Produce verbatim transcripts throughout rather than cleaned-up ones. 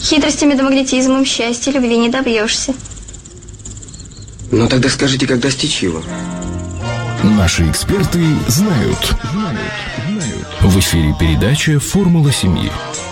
Хитростями да магнетизмом счастья, любви не добьешься. Ну тогда скажите, как достичь его? Наши эксперты знают. Знают. Знают. В эфире передача «Формула семьи».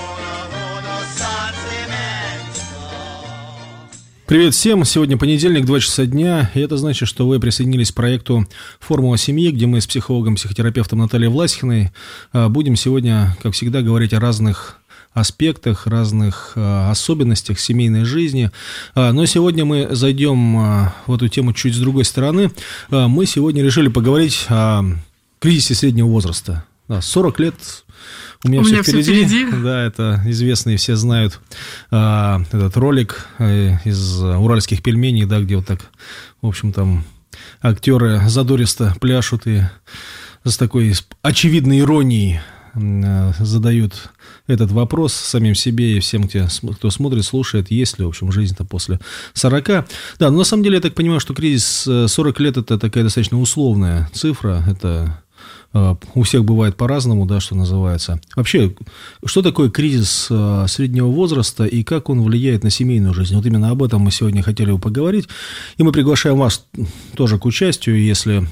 Привет всем! Сегодня понедельник, два часа дня, и это значит, что вы присоединились к проекту «Формула семьи», где мы с психологом-психотерапевтом Натальей Власихиной будем сегодня, как всегда, говорить о разных аспектах, разных а, особенностях семейной жизни. А, но сегодня мы зайдем а, в эту тему чуть с другой стороны. А, мы сегодня решили поговорить о кризисе среднего возраста. Да, сорок лет у меня, у все, меня впереди. все впереди. Да, это известный, все знают а, этот ролик а, из «Уральских пельменей», да, где вот так, в общем, там актеры задористо пляшут и с такой очевидной иронией а, задают этот вопрос самим себе и всем, кто смотрит, слушает, есть ли, в общем, жизнь-то после сорока. Да, но на самом деле я так понимаю, что кризис сорок лет – это такая достаточно условная цифра, это у всех бывает по-разному, да, что называется. Вообще, что такое кризис среднего возраста и как он влияет на семейную жизнь? Вот именно об этом мы сегодня хотели бы поговорить, и мы приглашаем вас тоже к участию, если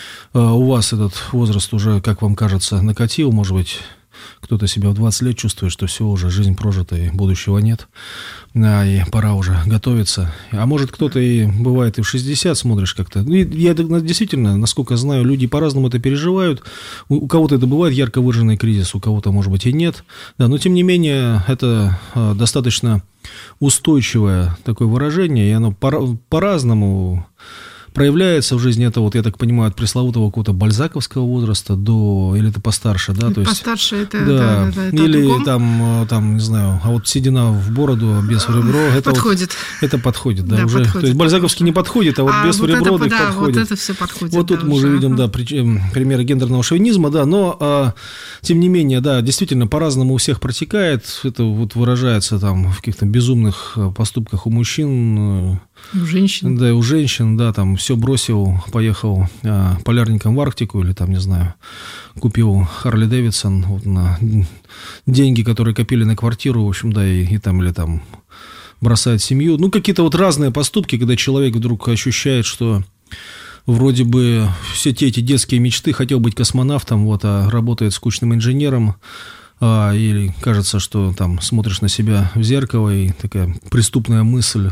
у вас этот возраст уже, как вам кажется, накатил, может быть, кто-то себя в двадцать лет чувствует, что все, уже жизнь прожита и будущего нет, а, и пора уже готовиться. А может, кто-то и бывает и в шестьдесят смотришь как-то. И я действительно, насколько знаю, люди по-разному это переживают. У, у кого-то это бывает ярко выраженный кризис, у кого-то, может быть, и нет. Да, но, тем не менее, это а, достаточно устойчивое такое выражение, и оно по- по-разному проявляется в жизни. Это, вот, я так понимаю, от пресловутого какого-то бальзаковского возраста до, или это постарше, да? То есть, постарше это, да, да, да, это или там, там, не знаю, а вот седина в бороду, без в ребро, это подходит. Вот, это подходит, да, да уже. Подходит, то есть бальзаковский не подходит, а вот а без вот в ребро это, да, подходит. Вот это все подходит. Вот тут да, мы уже видим, да, примеры гендерного шовинизма, да, но а, тем не менее, да, действительно, по-разному у всех протекает. Это вот выражается там в каких-то безумных поступках у мужчин. У женщин. Да, у женщин, да, там все бросил, поехал а, полярником в Арктику или там, не знаю, купил Харли Дэвидсон вот, на деньги, которые копили на квартиру, в общем, да, и, и там, или там бросает семью. Ну, какие-то вот разные поступки, когда человек вдруг ощущает, что вроде бы все те эти детские мечты, хотел быть космонавтом, вот, а работает скучным инженером, а, или кажется, что там смотришь на себя в зеркало, и такая преступная мысль,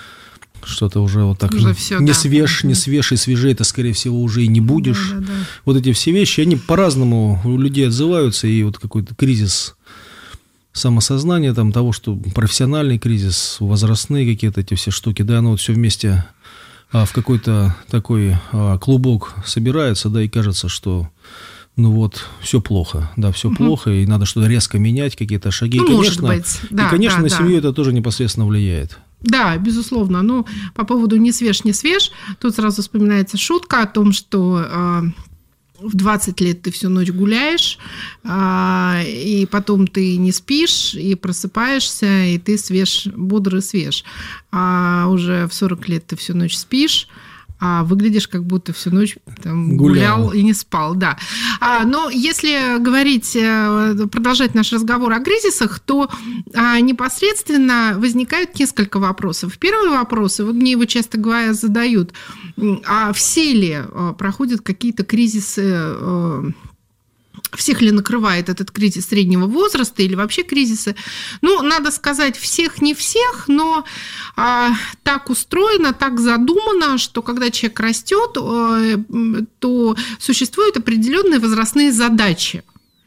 что-то уже вот так уже не, все, не да. свеж, не свеж и свежее, это, скорее всего, уже и не будешь. Да, да, да. Вот эти все вещи, они по-разному у людей отзываются, и вот какой-то кризис самосознания, там, того, что профессиональный кризис, возрастные какие-то эти все штуки, да, оно вот все вместе а, в какой-то такой а, клубок собирается, да, и кажется, что ну вот, все плохо, да, все угу. плохо, и надо что-то резко менять, какие-то шаги. Ну, и, конечно, может быть. Да, и, конечно, да, на да. семью это тоже непосредственно влияет. Да, безусловно. Ну, по поводу «не свеж, не свеж», тут сразу вспоминается шутка о том, что э, в двадцать лет ты всю ночь гуляешь, э, и потом ты не спишь, и просыпаешься, и ты свеж, бодрый свеж. А уже в сорок лет ты всю ночь спишь, а выглядишь, как будто всю ночь там, гулял. гулял и не спал, да. А, но если говорить, продолжать наш разговор о кризисах, то а, непосредственно возникают несколько вопросов. Первый вопрос, и вот мне его часто говоря задают, а все ли а, проходят какие-то кризисы, а, всех ли накрывает этот кризис среднего возраста или вообще кризисы? Ну, надо сказать, всех не всех, но а, так устроено, так задумано, что когда человек растет, а, то существуют определенные возрастные задачи.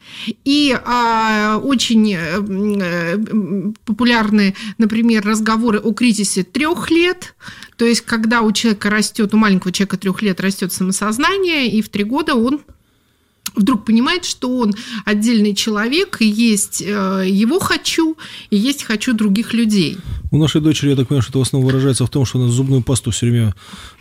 И а, очень а, популярны, например, разговоры о кризисе трех лет. То есть, когда у человека растет, у маленького человека трех лет растет самосознание, и в три года он вдруг понимает, что он отдельный человек, и есть его «хочу», и есть «хочу» других людей. У нашей дочери, я так понимаю, что это в основном выражается в том, что она зубную пасту все время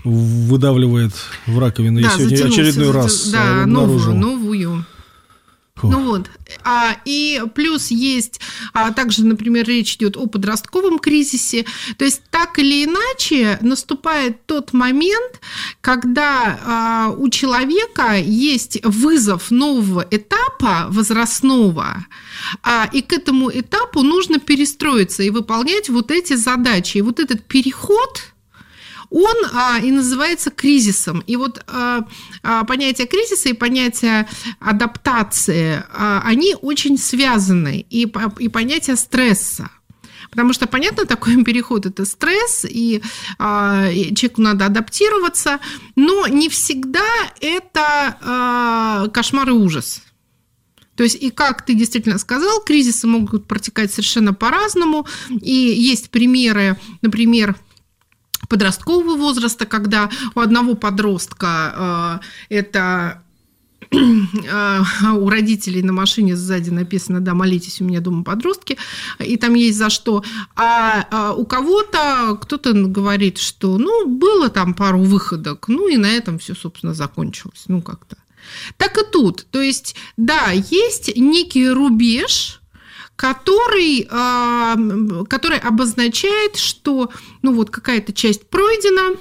выдавливает в раковину, да, и сегодня очередной раз да, обнаружил. новую, новую. Фу. Ну вот, а, и плюс есть, а, также, например, речь идет о подростковом кризисе. То есть так или иначе наступает тот момент, когда а, у человека есть вызов нового этапа возрастного, а, и к этому этапу нужно перестроиться и выполнять вот эти задачи. И вот этот переход, он а, и называется кризисом. И вот а, а, понятие кризиса и понятие адаптации, а, они очень связаны. И, и понятие стресса. Потому что, понятно, такой переход – это стресс, и, а, и человеку надо адаптироваться, но не всегда это а, кошмар и ужас. То есть, и как ты действительно сказал, кризисы могут протекать совершенно по-разному. И есть примеры, например, подросткового возраста, когда у одного подростка э, это э, у родителей на машине сзади написано: «Да, молитесь, у меня дома подростки», и там есть за что. А, а у кого-то кто-то говорит, что ну, было там пару выходок, ну и на этом все, собственно, закончилось. Ну, как-то. Так и тут. То есть, да, есть некий рубеж, который, который обозначает, что ну, вот какая-то часть пройдена,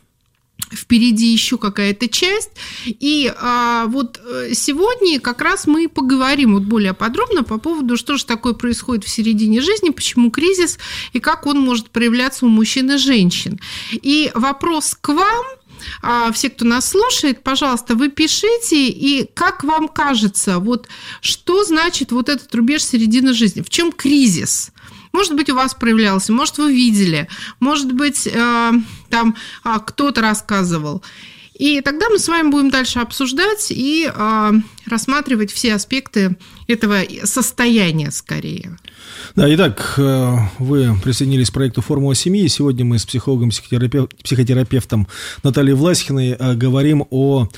впереди еще какая-то часть. И а, вот сегодня как раз мы поговорим вот более подробно по поводу, что же такое происходит в середине жизни, почему кризис и как он может проявляться у мужчин и женщин. И вопрос к вам. Все, кто нас слушает, пожалуйста, вы пишите, и как вам кажется, вот что значит вот этот рубеж середины жизни, в чем кризис? Может быть, у вас проявлялся, может, вы видели, может быть, там кто-то рассказывал. И тогда мы с вами будем дальше обсуждать и рассматривать все аспекты этого состояния скорее. Да, итак, вы присоединились к проекту «Формула семьи». Сегодня мы с психотерапевтом Натальей Власихиной говорим о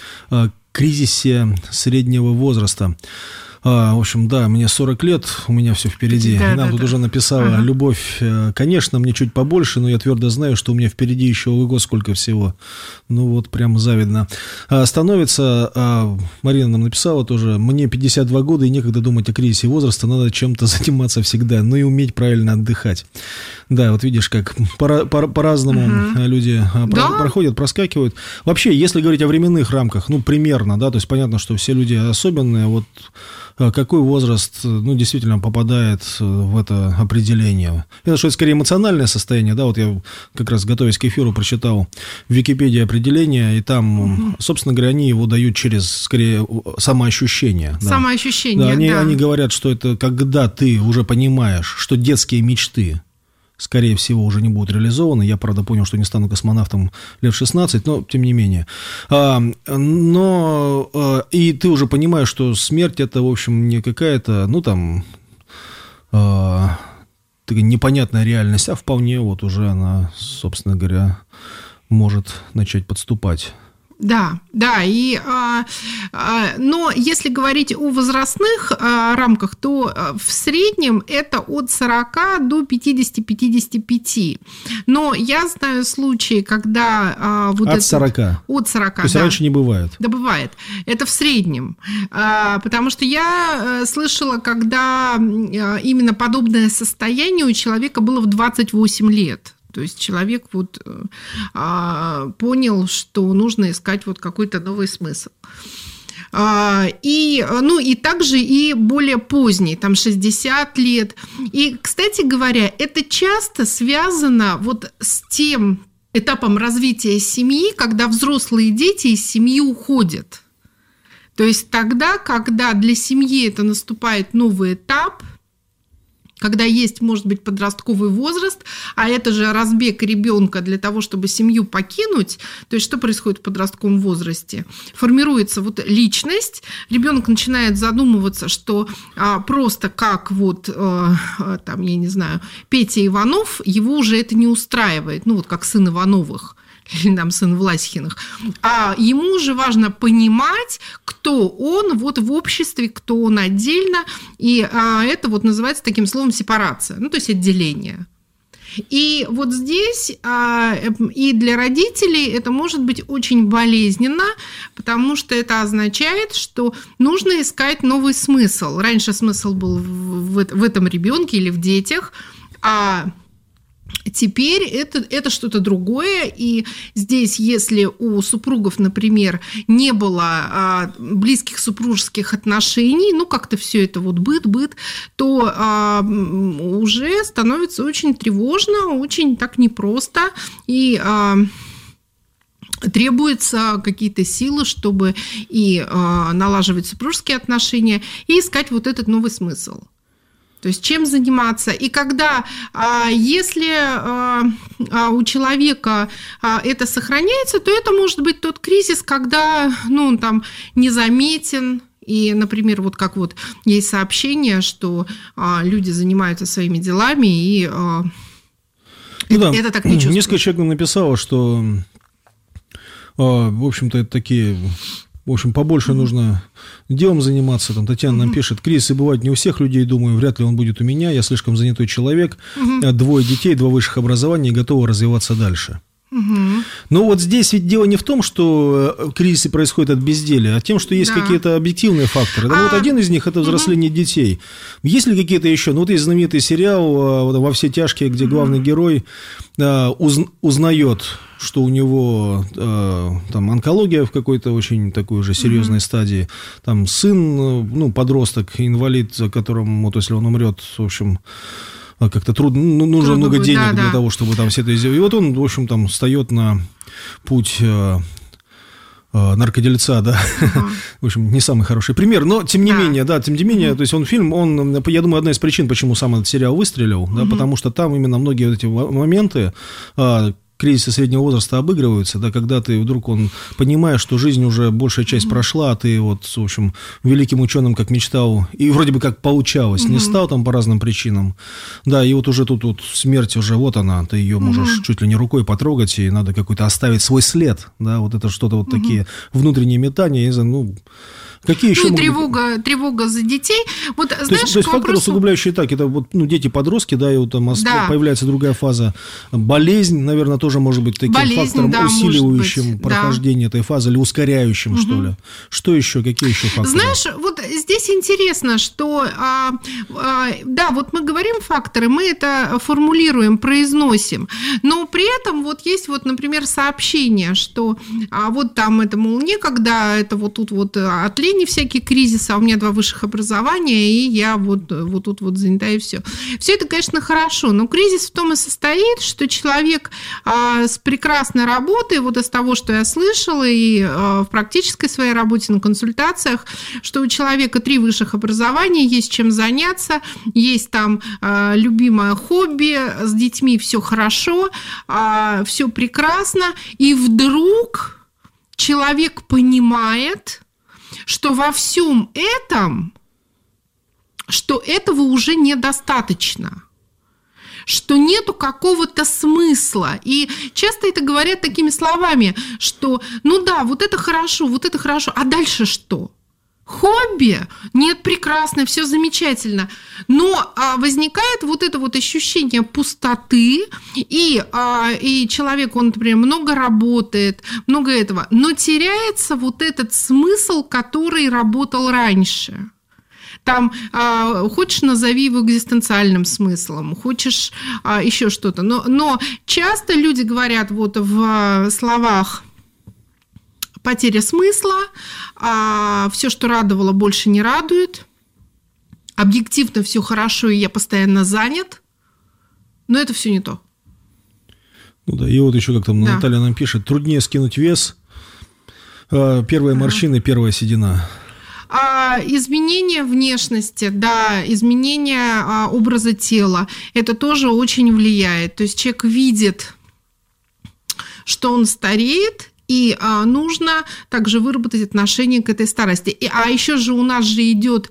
кризисе среднего возраста. А, в общем, да, мне сорок лет, у меня все впереди. Да, Нам да, тут да. уже написала ага. Любовь. Конечно, мне чуть побольше, но я твердо знаю, что у меня впереди еще ого сколько всего. Ну вот, прям завидно. А, становится, а, Марина нам написала тоже: мне пятьдесят два года, и некогда думать о кризисе возраста, надо чем-то заниматься всегда, ну и уметь правильно отдыхать. Да, вот видишь, как по- по- по-разному ага. люди да? про- проходят, проскакивают. Вообще, если говорить о временных рамках, ну, примерно, да, то есть понятно, что все люди особенные, вот какой возраст, ну, действительно попадает в это определение. Это что, это скорее эмоциональное состояние, да, вот я как раз, готовясь к эфиру, прочитал в Википедии определение, и там, угу. собственно говоря, они его дают через, скорее, самоощущение. Да. Самоощущение, да. Они, да. они говорят, что это когда ты уже понимаешь, что детские мечты, скорее всего, уже не будут реализованы. Я, правда, понял, что не стану космонавтом лет шестнадцать, но тем не менее. А, но а, и ты уже понимаешь, что смерть — это, в общем, не какая-то, ну, там, а, такая непонятная реальность, а вполне вот уже она, собственно говоря, может начать подступать. Да, да, и, а, а, но если говорить о возрастных а, рамках, то а, в среднем это от сорока до пятидесяти - пятидесяти пяти. Но я знаю случаи, когда... А, вот от этот, сорока? От сорока, То есть да. раньше не бывает? Да, бывает. Это в среднем. А, потому что я слышала, когда именно подобное состояние у человека было в двадцать восемь лет. То есть человек вот а, понял, что нужно искать вот какой-то новый смысл. А, и, ну, и также и более поздний, там шестьдесят лет. И, кстати говоря, это часто связано вот с тем этапом развития семьи, когда взрослые дети из семьи уходят. То есть тогда, когда для семьи это наступает новый этап, когда есть, может быть, подростковый возраст, а это же разбег ребенка для того, чтобы семью покинуть. То есть что происходит в подростковом возрасте? Формируется вот личность, ребенок начинает задумываться, что а, просто как вот, а, там, я не знаю, Петя Иванов, его уже это не устраивает, ну вот как сын Ивановых. Или там сын Власихиных, а ему уже важно понимать, кто он вот в обществе, кто он отдельно, и а, это вот называется таким словом сепарация, ну то есть отделение. И вот здесь и для родителей это может быть очень болезненно, потому что это означает, что нужно искать новый смысл. Раньше смысл был в этом ребенке или в детях, а теперь это, это что-то другое, и здесь, если у супругов, например, не было а, близких супружеских отношений, ну, как-то все это вот быт-быт, то а, уже становится очень тревожно, очень так непросто, и а, требуются какие-то силы, чтобы и а, налаживать супружеские отношения, и искать вот этот новый смысл. То есть чем заниматься. И когда, если у человека это сохраняется, то это может быть тот кризис, когда, ну, он там незаметен. И, например, вот как вот есть сообщение, что люди занимаются своими делами, и ну это, да, это так не чувствуется. Несколько человек нам написало, что, в общем-то, это такие... В общем, побольше нужно делом заниматься. Там Татьяна нам пишет: кризисы бывают не у всех людей, думаю, вряд ли он будет у меня. Я слишком занятой человек, двое детей, два высших образования и готова развиваться дальше. Угу. Но вот здесь ведь дело не в том, что кризисы происходят от безделия, а тем, что есть да. какие-то объективные факторы. Да, а... Вот один из них – это взросление угу. детей. Есть ли какие-то еще? Ну, вот есть знаменитый сериал «Во все тяжкие», где угу. главный герой уз... узнает, что у него там онкология в какой-то очень такой уже серьезной угу. стадии. Там сын, ну, подросток, инвалид, за которым, вот если он умрет, в общем... как-то трудно, ну, нужно трудно много будет, денег да, для да. того, чтобы там все это сделать. И вот он, в общем, там встает на путь э, э, наркодельца, да, uh-huh. в общем, не самый хороший пример, но тем не да. менее, да, тем не менее, uh-huh. то есть он фильм, он, я думаю, одна из причин, почему сам этот сериал выстрелил, uh-huh. да, потому что там именно многие вот эти моменты, э, кризисы среднего возраста обыгрываются, да, когда ты вдруг он понимаешь, что жизнь уже большая часть mm-hmm. прошла, а ты вот, в общем, великим ученым, как мечтал, и вроде бы как получалось, mm-hmm. не стал там по разным причинам, да, и вот уже тут вот смерть уже, вот она, ты ее можешь mm-hmm. чуть ли не рукой потрогать, и надо какой-то оставить свой след, да, вот это что-то вот mm-hmm. такие внутренние метания, я не знаю, ну... Какие еще ну, и тревога, быть... тревога за детей. Вот, то знаешь, есть, то есть вопросу... фактор усугубляющий так, это вот, ну, дети-подростки, да, и вот там да. появляется другая фаза. Болезнь, наверное, тоже может быть таким Болезнь, фактором, да, усиливающим прохождение да. этой фазы или ускоряющим, угу. что ли. Что еще, какие еще факторы? Знаешь, вот здесь интересно, что, а, а, да, вот мы говорим факторы, мы это формулируем, произносим, но при этом вот есть вот, например, сообщение, что а, вот там это, мол, некогда, это вот тут вот отлично, не всякие кризисы, а у меня два высших образования, и я вот, вот тут вот занята, и все. Все это, конечно, хорошо, но кризис в том и состоит, что человек а, с прекрасной работой, вот из того, что я слышала, и а, в практической своей работе на консультациях, что у человека три высших образования, есть чем заняться, есть там а, любимое хобби, с детьми все хорошо, а, все прекрасно, и вдруг человек понимает, что во всем этом, что этого уже недостаточно, что нету какого-то смысла. И часто это говорят такими словами, что ну да, вот это хорошо, вот это хорошо, а дальше что? Хобби? Нет, прекрасно, все замечательно. Но а, возникает вот это вот ощущение пустоты, и, а, и человек, он, например, много работает, много этого, но теряется вот этот смысл, который работал раньше. Там, а, хочешь, назови его экзистенциальным смыслом, хочешь а, еще что-то. Но, но часто люди говорят вот в словах потеря смысла, а все, что радовало, больше не радует. Объективно все хорошо, и я постоянно занят. Но это все не то. Ну да, и вот еще как там да. Наталья нам пишет: труднее скинуть вес. Первая морщина, первая седина. А, изменение внешности, да, изменение а, образа тела, это тоже очень влияет. То есть человек видит, что он стареет, И а, нужно также выработать отношение к этой старости. И, а еще же у нас же идет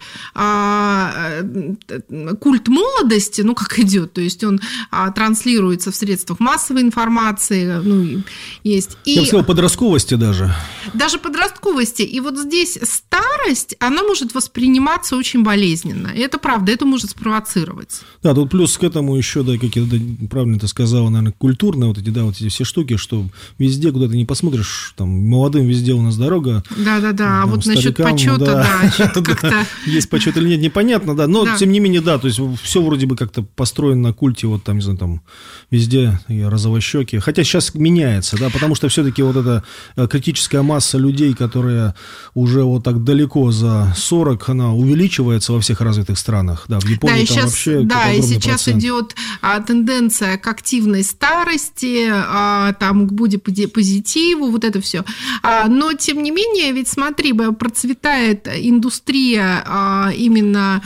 а, культ молодости, ну как идет, то есть он а, транслируется в средствах массовой информации, ну есть. И, Я бы сказал, подростковости даже. Даже подростковости. И вот здесь старость, она может восприниматься очень болезненно. И это правда, это может спровоцировать. Да, тут плюс к этому еще, да, какие-то, да, правильно ты сказала, наверное, культурные вот эти, да, вот эти все штуки, что везде, куда ты не посмотришь, там, молодым везде у нас дорога. Да-да-да, а вот насчет старикам, почета, да, да что-то как-то... Есть почет или нет, непонятно, да, но, да. тем не менее, да, то есть все вроде бы как-то построено на культе, вот там, не знаю, там, везде розовощеки, хотя сейчас меняется, да, потому что все-таки вот эта критическая масса людей, которые уже вот так далеко за сорок, она увеличивается во всех развитых странах, да, в Японии да, там сейчас, вообще да, и сейчас процент. идет а, тенденция к активной старости, а, там, к бодипозитиву, вот это все. А, но, тем не менее, ведь смотри, процветает индустрия а, именно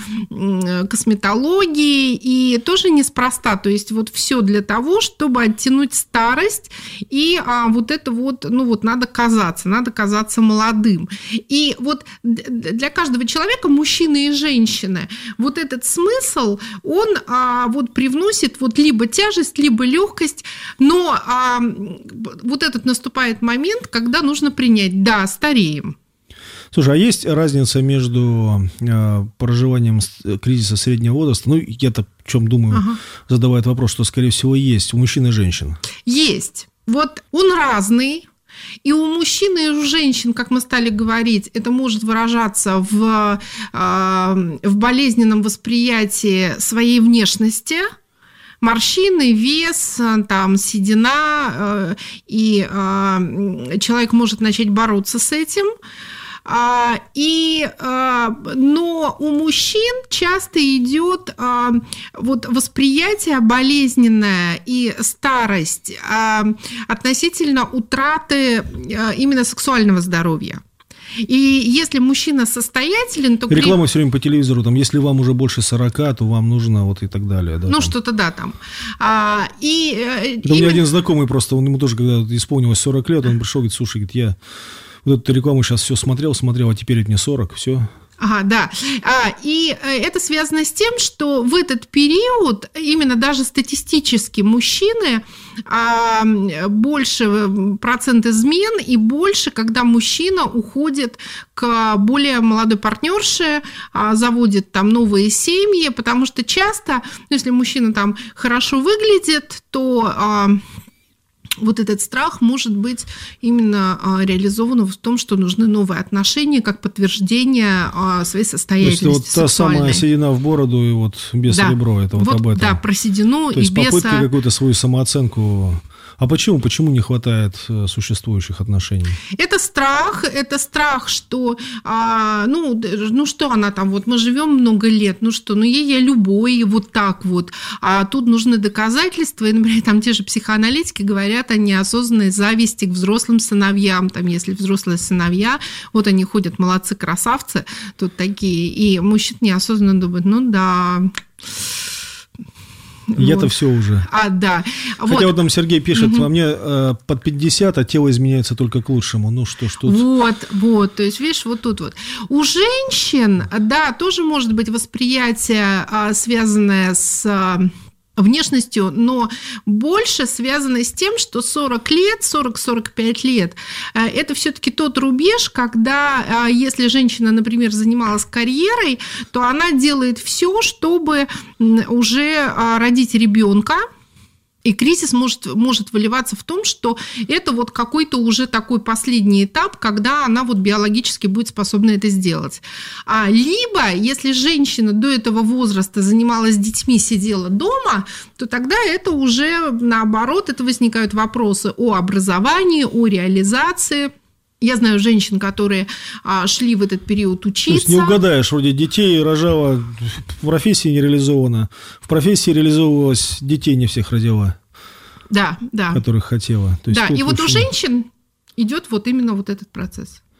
косметологии, и тоже неспроста, то есть вот все для того, чтобы оттянуть старость, и а, вот это вот, ну вот надо казаться, надо казаться молодым. И вот для каждого человека, мужчины и женщины, вот этот смысл, он а, вот привносит вот либо тяжесть, либо легкость, но а, вот этот наступает момент, когда нужно принять, да, стареем. Слушай, а есть разница между э, проживанием кризиса среднего возраста? Ну, я-то в чем думаю, ага. задавает вопрос, что, скорее всего, есть у мужчин и женщин. Есть. Вот он разный. И у мужчин, и у женщин, как мы стали говорить, это может выражаться в, э, в болезненном восприятии своей внешности, морщины, вес, там, седина, э, и э, человек может начать бороться с этим. А, и, а, но у мужчин часто идет а, вот восприятие болезненное и старость а, относительно утраты а, именно сексуального здоровья. И если мужчина состоятелен, то... Реклама все время по телевизору, там, если вам уже больше сорока, то вам нужно вот и так далее. Да, ну, там. что-то да, там. А, и, Это именно... У меня один знакомый просто, он ему тоже, когда исполнилось сорок лет, он пришел, говорит, слушай, говорит, я... Вот эту рекламу сейчас все смотрел, смотрел, а теперь мне сорок, все. Ага, да. А, и это связано с тем, что в этот период именно даже статистически мужчины а, больше процент измен и больше, когда мужчина уходит к более молодой партнерше, а, заводит там новые семьи, потому что часто, если мужчина там хорошо выглядит, то... А, вот этот страх может быть именно реализован в том, что нужны новые отношения как подтверждение своей состоятельности. То есть вот та самая седина в бороду и вот без да. ребро, это вот, вот об этом. Да, про седину То и есть без... попытка какую-то свою самооценку... А почему? Почему не хватает существующих отношений? Это страх, это страх, что, а, ну, ну что она там, вот мы живем много лет, ну что, ну ей я любой, вот так вот, а тут нужны доказательства, и, например, там те же психоаналитики говорят о неосознанной зависти к взрослым сыновьям, там, если взрослые сыновья, вот они ходят, молодцы, красавцы, тут такие, и мужчина неосознанно думает, ну да... Я-то вот. все уже. А, да. Хотя вот, вот там Сергей пишет, угу. а мне э, под пятьдесят, а тело изменяется только к лучшему. Ну что ж тут. Вот, вот, то есть, видишь, вот тут вот. У женщин, да, тоже может быть восприятие, а, связанное с... А, внешностью, но больше связано с тем, что сорок лет, сорок-сорок пять лет – это все-таки тот рубеж, когда, если женщина, например, занималась карьерой, то она делает все, чтобы уже родить ребенка. И кризис может, может выливаться в том, что это вот какой-то уже такой последний этап, когда она вот биологически будет способна это сделать. А, либо, если женщина до этого возраста занималась детьми, сидела дома, то тогда это уже наоборот, это возникают вопросы о образовании, о реализации. Я знаю женщин, которые а, шли в этот период учиться. То есть не угадаешь, вроде детей рожала, в профессии не реализована, в профессии реализовывалась, детей не всех родила. Да, да. Которых хотела. То есть да, и вот ушло. у женщин идет вот именно вот этот процесс.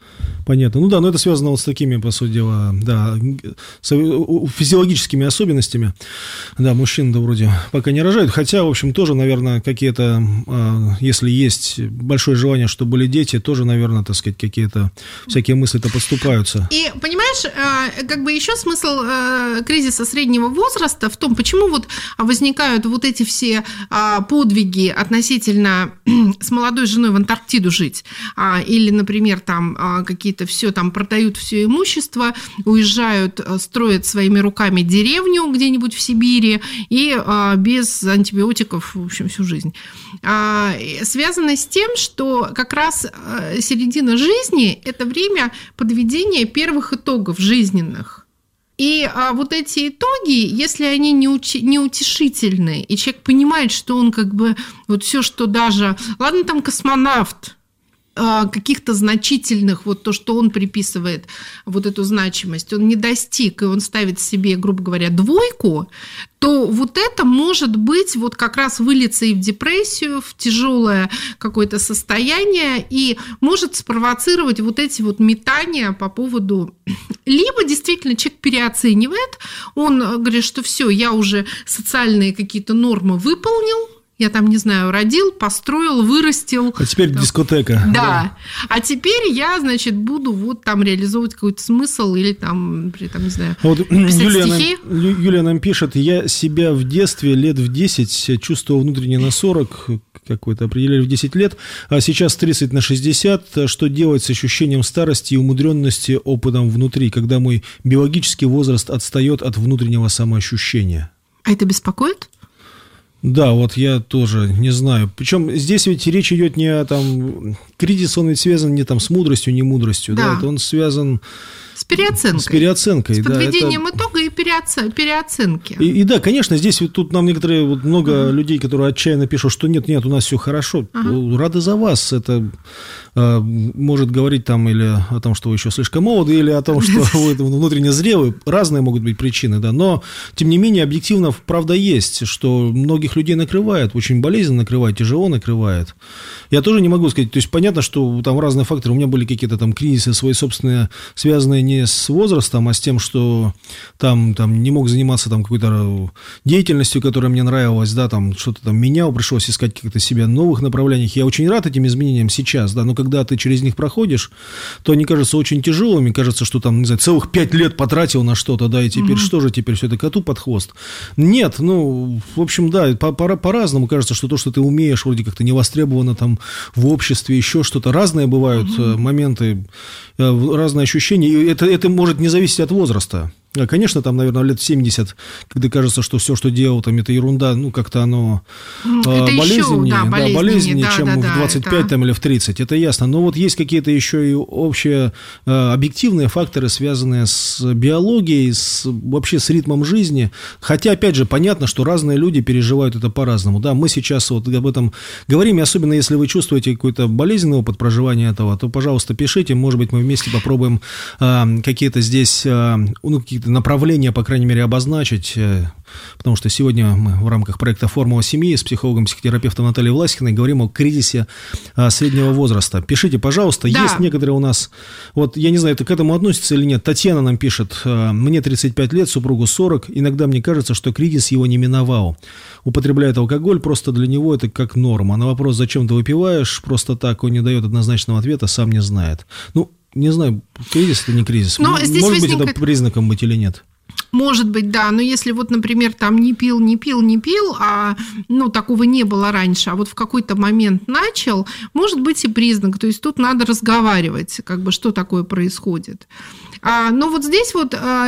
Понятно. Ну да, но это связано вот с такими, по сути дела, да, с физиологическими особенностями. Да, мужчин-то вроде пока не рожают, хотя, в общем, тоже, наверное, какие-то, если есть большое желание, чтобы были дети, тоже, наверное, так сказать, какие-то всякие мысли-то подступаются. И, понимаешь, как бы еще смысл кризиса среднего возраста в том, почему вот возникают вот эти все подвиги относительно с молодой женой в Антарктиду жить, или, например, там какие-то все там продают все имущество, уезжают, строят своими руками деревню где-нибудь в Сибири и а, без антибиотиков, в общем, всю жизнь. А, связано с тем, что как раз середина жизни – это время подведения первых итогов жизненных. И а, вот эти итоги, если они не, учи, не утешительны, и человек понимает, что он как бы вот все, что даже… Ладно, там космонавт, каких-то значительных, вот то, что он приписывает, вот эту значимость, он не достиг, и он ставит себе, грубо говоря, двойку, то вот это может быть вот как раз вылиться и в депрессию, в тяжелое какое-то состояние, и может спровоцировать вот эти вот метания по поводу… Либо действительно человек переоценивает, он говорит, что все, я уже социальные какие-то нормы выполнил, я там, не знаю, родил, построил, вырастил. А теперь там, дискотека. Да. да. А теперь я, значит, буду вот там реализовывать какой-то смысл или там, там не знаю, вот писать Юлия стихи. Нам, Юлия нам пишет, я себя в детстве лет в десять чувствовал внутренне на сорок, какой-то определили в десять лет, а сейчас тридцать на шестьдесят. Что делать с ощущением старости и умудренности опытом внутри, когда мой биологический возраст отстает от внутреннего самоощущения? А это беспокоит? Да, вот я тоже не знаю. Причем здесь ведь речь идет не о там… Кризис, он ведь связан не там с мудростью, не мудростью. Да. Да, это он связан… С переоценкой. С переоценкой, С подведением да, это... итога и переоц... переоценки. И, и да, конечно, здесь вот тут нам некоторые, вот много uh-huh. людей, которые отчаянно пишут, что нет, нет, у нас все хорошо. Uh-huh. Рады за вас. Это э, может говорить там или о том, что вы еще слишком молоды, или о том, что вы внутренне зрелы. Разные могут быть причины, да. Но, тем не менее, объективно правда есть, что многих людей накрывает, очень болезненно накрывает, тяжело накрывает. Я тоже не могу сказать, то есть понятно, что там разные факторы. У меня были какие-то там кризисы свои собственные, связанные не с возрастом, а с тем, что там, там не мог заниматься там какой-то деятельностью, которая мне нравилась, да, там что-то там менял, пришлось искать каких-то себя новых направлениях. Я очень рад этим изменениям сейчас, да, но когда ты через них проходишь, то они кажутся очень тяжелыми, кажется, что там, не знаю, целых пять лет потратил на что-то, да, и теперь угу. что же, теперь все это коту под хвост? Нет, ну, в общем, да, по- по- по-разному кажется, что то, что ты умеешь, вроде как-то не востребовано там в обществе, еще что-то. Разные бывают угу. моменты, разные ощущения, и это, это может не зависеть от возраста. Конечно, там, наверное, лет семьдесят, когда кажется, что все, что делал, там, это ерунда, ну, как-то оно это болезненнее, еще, да, болезненнее, да, болезненнее да, чем да, в двадцать пять это... там, или в тридцать, это ясно. Но вот есть какие-то еще и общие объективные факторы, связанные с биологией, с, вообще с ритмом жизни. Хотя, опять же, понятно, что разные люди переживают это по-разному. Да, мы сейчас вот об этом говорим, и особенно если вы чувствуете какой-то болезненный опыт проживания этого, то, пожалуйста, пишите, может быть, мы вместе попробуем а, какие-то здесь, а, ну, какие-то направления, по крайней мере, обозначить, потому что сегодня мы в рамках проекта «Формула семьи» с психологом-психотерапевтом Натальей Власихиной говорим о кризисе среднего возраста. Пишите, пожалуйста, да. Есть некоторые у нас, вот я не знаю, это к этому относится или нет, Татьяна нам пишет, мне тридцать пять лет, супругу сорок, иногда мне кажется, что кризис его не миновал. Употребляет алкоголь, просто для него это как норма. На вопрос, зачем ты выпиваешь, просто так, он не дает однозначного ответа, сам не знает. Ну, не знаю, кризис это не кризис. Но Может быть, возникает... это признаком быть или нет? Может быть, да, но если вот, например, там не пил, не пил, не пил, а, ну, такого не было раньше, а вот в какой-то момент начал, может быть и признак, то есть тут надо разговаривать, как бы, что такое происходит. А, но вот здесь вот а,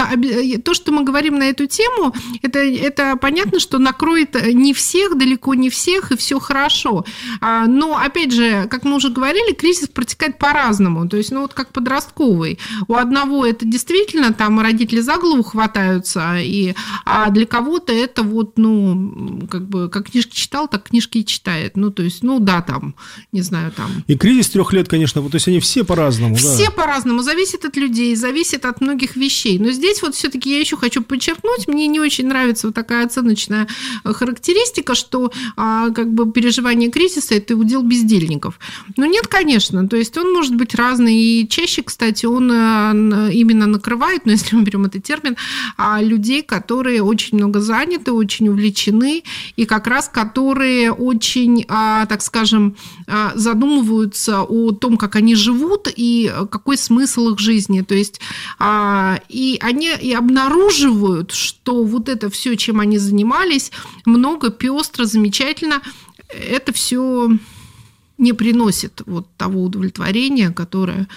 то, что мы говорим на эту тему, это, это понятно, что накроет не всех, далеко не всех, и все хорошо. А, но, опять же, как мы уже говорили, кризис протекает по-разному, то есть, ну, вот как подростковый. У одного это действительно там родители за голову хватаются. И, а для кого-то это вот, ну, как бы, как книжки читал, так книжки и читает. Ну, то есть, ну, да, там, не знаю, там... И кризис трех лет, конечно, вот, то есть они все по-разному, Все да. по-разному, зависит от людей, зависит от многих вещей. Но здесь вот все-таки я еще хочу подчеркнуть, мне не очень нравится вот такая оценочная характеристика, что а, как бы переживание кризиса – это удел бездельников. Но нет, конечно, то есть он может быть разный. И чаще, кстати, он именно накрывает, ну, если мы берем этот термин, людей, которые очень много заняты, очень увлечены, и как раз которые очень, так скажем, задумываются о том, как они живут и какой смысл их жизни. То есть и они и обнаруживают, что вот это все, чем они занимались, много, пестро, замечательно, это все не приносит вот того удовлетворения, которое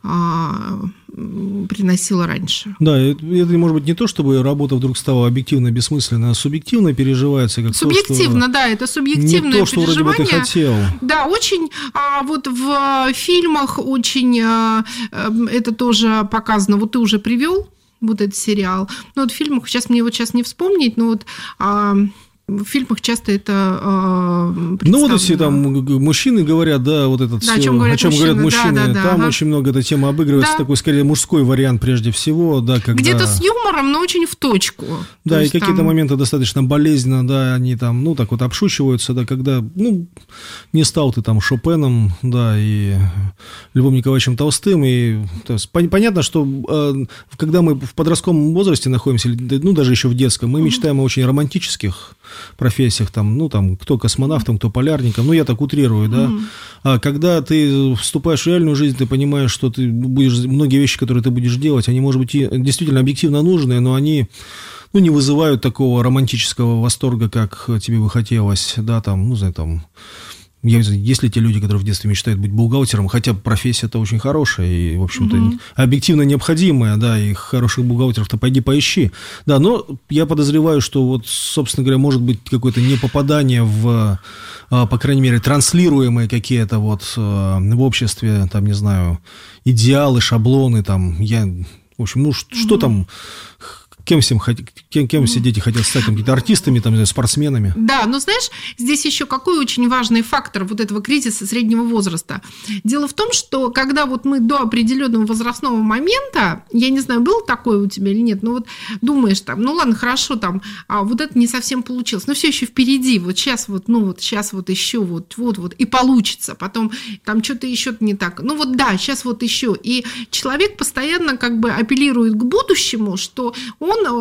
а, приносило раньше. Да, это, это может быть не то, чтобы работа вдруг стала объективно бессмысленной, а субъективно переживается как субъективно, то, что... да, это субъективное не то, что вроде бы ты хотел. Да, очень, а, вот в фильмах очень а, это тоже показано. Вот ты уже привел вот этот сериал. Ну, вот в фильмах, сейчас мне вот сейчас не вспомнить, но вот... А, в фильмах часто это э, ну, вот если там мужчины говорят, да, вот этот да, все, о чем говорят, о чем мужчины, говорят мужчины, да, да, да, там ага. очень много эта тема обыгрывается, да. Такой, скорее, мужской вариант прежде всего, да, когда... Где-то с юмором, но очень в точку. Да, то и какие-то там... моменты достаточно болезненно, да, они там, ну, так вот обшучиваются, да, когда, ну, не стал ты там Шопеном, да, и Львом Николаевичем Толстым, и то есть, понятно, что э, когда мы в подростковом возрасте находимся, ну, даже еще в детском, мы мечтаем о очень романтических профессиях, там, ну, там, кто космонавтом, кто полярником, ну, я так утрирую, да, mm-hmm. а когда ты вступаешь в реальную жизнь, ты понимаешь, что ты будешь, многие вещи, которые ты будешь делать, они, может быть, и действительно объективно нужные, но они, ну, не вызывают такого романтического восторга, как тебе бы хотелось, да, там, ну, знаю, там, есть ли те люди, которые в детстве мечтают быть бухгалтером, хотя профессия-то очень хорошая и, в общем-то, угу. объективно необходимая, да, и хороших бухгалтеров-то пойди поищи. Да, но я подозреваю, что вот, собственно говоря, может быть какое-то непопадание в, по крайней мере, транслируемые какие-то вот в обществе, там, не знаю, идеалы, шаблоны, там, я, в общем, ну, угу. что там... Кем, всем, кем, кем все дети хотят стать, там, какие-то артистами, там, спортсменами? Да, но знаешь, здесь еще какой очень важный фактор вот этого кризиса среднего возраста. Дело в том, что когда вот мы до определенного возрастного момента, я не знаю, был такой у тебя или нет, но вот думаешь там, ну ладно, хорошо, там, а вот это не совсем получилось, но все еще впереди, вот сейчас вот, ну вот сейчас вот еще вот, вот, вот, и получится, потом там что-то еще не так, ну вот да, сейчас вот еще, и человек постоянно как бы апеллирует к будущему, что он Он,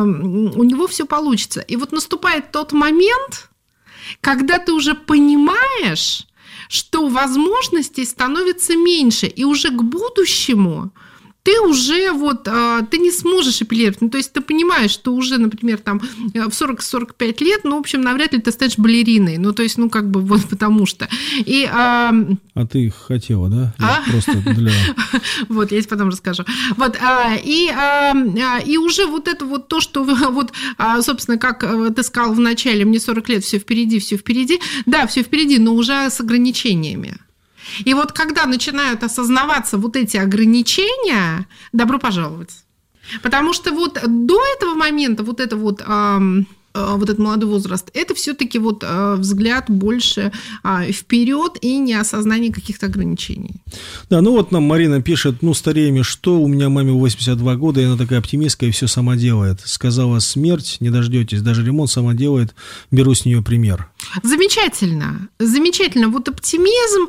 у него все получится. И вот наступает тот момент, когда ты уже понимаешь, что возможностей становится меньше, и уже к будущему ты уже вот, ты не сможешь апеллировать. Ну, то есть ты понимаешь, что уже, например, там в сорок-сорок пять лет, ну, в общем, навряд ли ты станешь балериной. Ну, то есть, ну, как бы вот потому что. И, а... а ты хотела, да? А? Просто для... Вот, я тебе потом расскажу. Вот, и, и уже вот это вот то, что вот, собственно, как ты сказал в начале, мне сорок лет, все впереди, все впереди. Да, все впереди, но уже с ограничениями. И вот когда начинают осознаваться вот эти ограничения, добро пожаловать. Потому что вот до этого момента вот это вот... вот этот молодой возраст, это все-таки вот взгляд больше вперед и не осознание каких-то ограничений. Да, ну вот нам Марина пишет, ну, стареем и что, у меня маме восемьдесят два года, и она такая оптимистка и все сама делает. Сказала, смерть, не дождетесь, даже ремонт сама делает, беру с нее пример. Замечательно, замечательно. Вот оптимизм,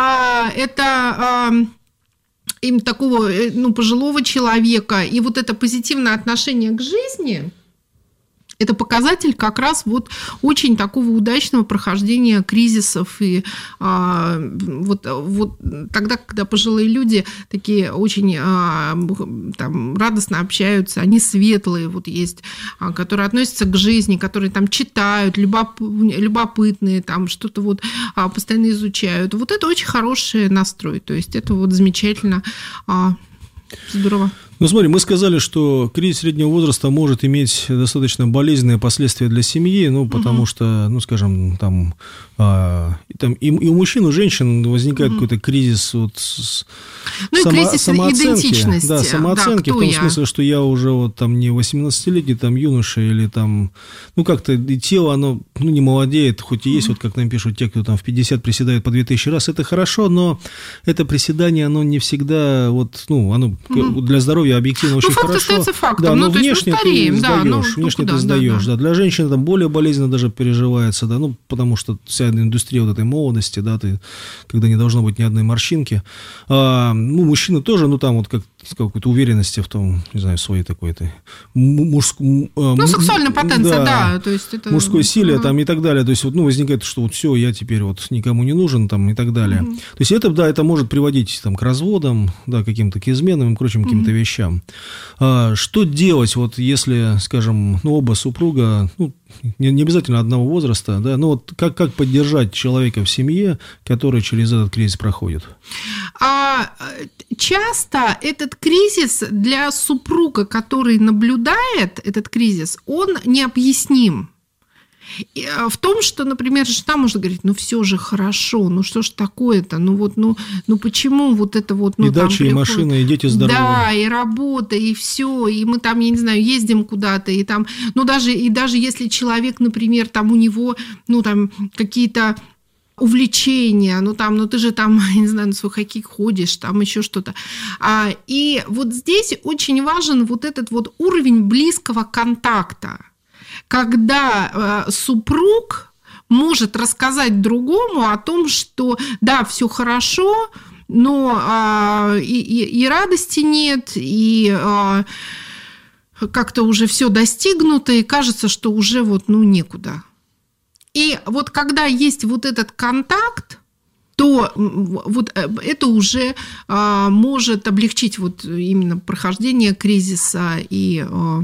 это... им такого, ну, пожилого человека, и вот это позитивное отношение к жизни... Это показатель как раз вот очень такого удачного прохождения кризисов. И а, вот, вот тогда, когда пожилые люди такие очень а, там, радостно общаются, они светлые, вот есть, а, которые относятся к жизни, которые там читают, любоп, любопытные, там что-то вот а, постоянно изучают. Вот это очень хороший настрой. То есть это вот замечательно. А, здорово. Ну, смотри, мы сказали, что кризис среднего возраста может иметь достаточно болезненные последствия для семьи, ну, потому угу. что, ну, скажем, там, а, там и, и у мужчин, и у женщин возникает угу. какой-то кризис вот с, ну, само, и кризис самооценки. идентичности. Да, самооценки, да, в том я? смысле, что я уже вот там не восемнадцатилетний там юноша или там, ну, как-то и тело, оно, ну, не молодеет, хоть и есть, угу. вот как нам пишут те, кто там в пятьдесят приседает по две тысячи раз, это хорошо, но это приседание, оно не всегда, вот, ну, оно угу. для здоровья объективно очень ну, факт хорошо. остается фактом. Да, но ну, внешне есть, ну, стареем, ты да, сдаешь, ну, внешне ну, ты да, сдаешь. да, Да. Для женщины там более болезненно даже переживается, да, ну, потому что вся индустрия вот этой молодости, да, ты, когда не должно быть ни одной морщинки. А, ну, мужчины тоже, ну, там вот как какой-то уверенности в том, не знаю, своей такой-то мужской... Ну, сексуальная потенция, да, да, то есть это... мужской силе, uh-huh. там, и так далее. То есть, вот, ну, возникает, что вот все, я теперь вот никому не нужен, там, и так далее. Uh-huh. То есть, это, да, это может приводить там, к разводам, да, каким-то к изменам и прочим каким-то uh-huh. вещам. А, что делать, вот, если, скажем, ну, оба супруга, ну, не, не обязательно одного возраста, да, но вот как, как поддержать человека в семье, который через этот кризис проходит? А, часто этот кризис для супруга, который наблюдает этот кризис, он необъясним. В том, что, например, жена может говорить, ну все же хорошо, ну что ж такое-то, ну вот, ну, ну почему вот это вот... Ну, и дача, приходит... и машина, и дети здоровые. Да, и работа, и все, и мы там, я не знаю, ездим куда-то, и там, ну даже, и даже если человек, например, там у него, ну там какие-то увлечения, ну там, ну ты же там, я не знаю, на свой хоккей ходишь, там еще что-то. А, и вот здесь очень важен вот этот вот уровень близкого контакта, когда э, супруг может рассказать другому о том, что да, все хорошо, но э, и, и, и радости нет, и э, как-то уже все достигнуто, и кажется, что уже вот, ну, некуда. И вот когда есть вот этот контакт, то вот это уже э, может облегчить вот именно прохождение кризиса и э,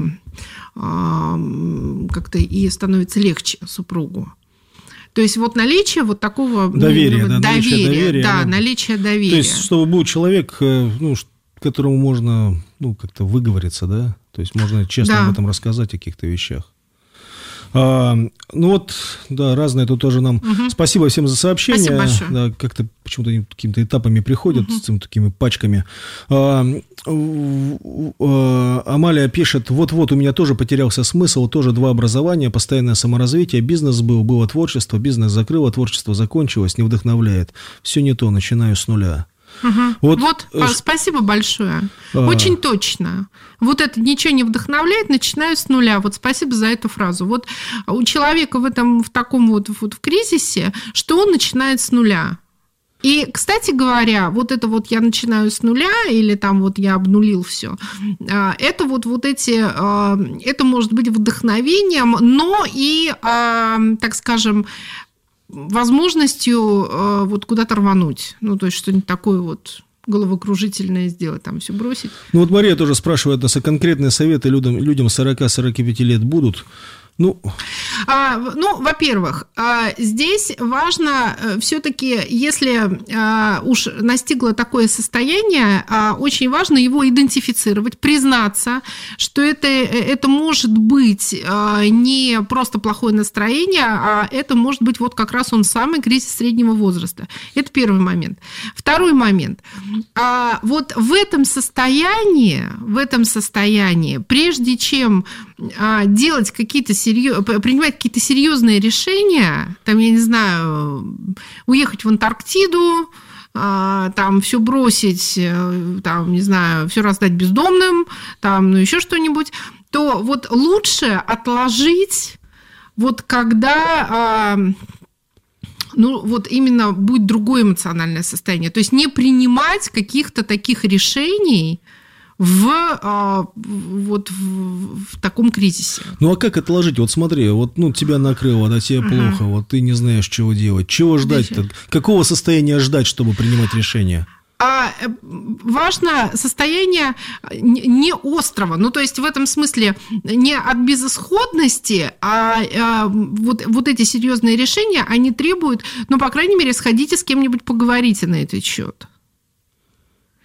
как-то и становится легче супругу. То есть вот наличие вот такого доверия, ну, да, доверия, наличие доверия, да, да. наличие доверия. То есть чтобы был человек, ну, которому можно, ну, как-то выговориться, да, то есть можно честно да. об этом рассказать, о каких-то вещах. А, ну вот, да, разные тут тоже нам. Угу. Спасибо всем за сообщения. Спасибо большое. Да, как-то почему-то они какими-то этапами приходят, угу. с этими такими пачками. А, а, Амалия пишет: вот-вот, у меня тоже потерялся смысл, тоже два образования, постоянное саморазвитие, бизнес был, было творчество, бизнес закрыло, творчество закончилось, не вдохновляет. Все не то, начинаю с нуля. Угу. Вот, вот э, спасибо большое. А... Очень точно. Вот это ничего не вдохновляет, начинаю с нуля. Вот спасибо за эту фразу. Вот у человека в этом, в таком вот, вот в кризисе, что он начинает с нуля. И, кстати говоря, вот это вот я начинаю с нуля, или там вот я обнулил все, это вот, вот эти, это может быть вдохновением, но и, так скажем, возможностью э, вот куда-то рвануть. Ну, то есть что-нибудь такое вот головокружительное сделать, там все бросить. Ну, вот Мария тоже спрашивает нас, а конкретные советы людям, людям сорок-сорок пять лет будут? Ну, а, ну, во-первых, а, здесь важно все-таки, если а, уж настигло такое состояние, а, очень важно его идентифицировать, признаться, что это, это может быть а, не просто плохое настроение, а это может быть вот как раз он самый кризис среднего возраста. Это первый момент. Второй момент. А, вот в этом состоянии, в этом состоянии, прежде чем а, делать какие-то серьезные принимать какие-то серьезные решения, там, я не знаю, уехать в Антарктиду, там все бросить, там, не знаю, все раздать бездомным, там, ну, еще что-нибудь, то вот лучше отложить, вот когда, ну, вот именно будет другое эмоциональное состояние, то есть не принимать каких-то таких решений, в, вот, в, в таком кризисе. Ну, а как отложить? Вот смотри, вот, ну, тебя накрыло, да, тебе ага. плохо, вот ты не знаешь, чего делать. Чего ждать-то? Какого состояния ждать, чтобы принимать решение? А важно состояние не острого, ну, то есть в этом смысле не от безысходности, а, а вот, вот эти серьезные решения, они требуют, ну, по крайней мере, сходите с кем-нибудь, поговорите на этот счет.